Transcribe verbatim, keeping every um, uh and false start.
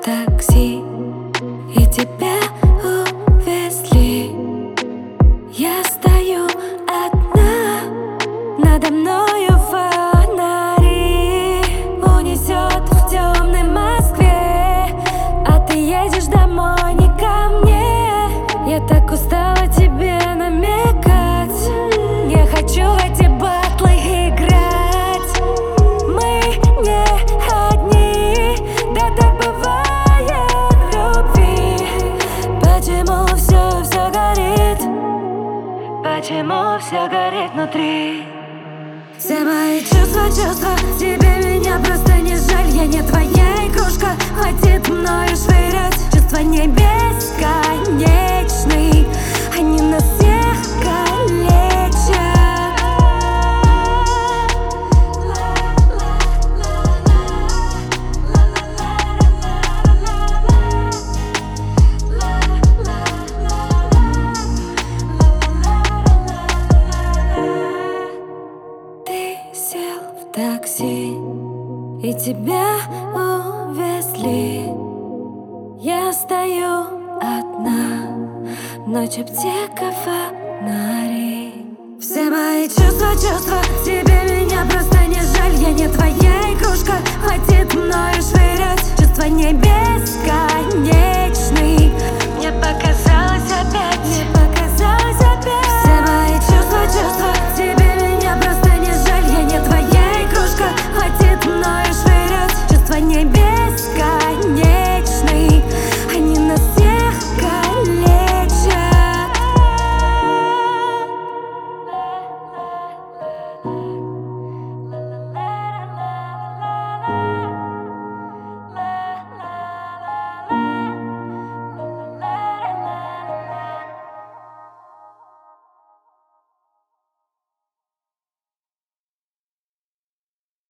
такси, и тебя увезли. Я стою одна, надо мною фонари унесет в темной Москве, а ты едешь домой не ко мне. Я так устала тебе намекать, не хочу в эти батлы играть. Мы не одни, да так бывает в любви. Почему все, все горит? Почему все горит внутри? Все мои чувства, чувства, тебе меня просто не жаль. Я не твоя игрушка, хватит мною швырять. Чувства не бесконечны, они нас всех калечат. Ты сел в такси, и тебя увезли. Я стою одна, ночь, аптека, фонари. Все мои чувства, чувства, тебе меня просто не жаль. Я не твоя игрушка, хватит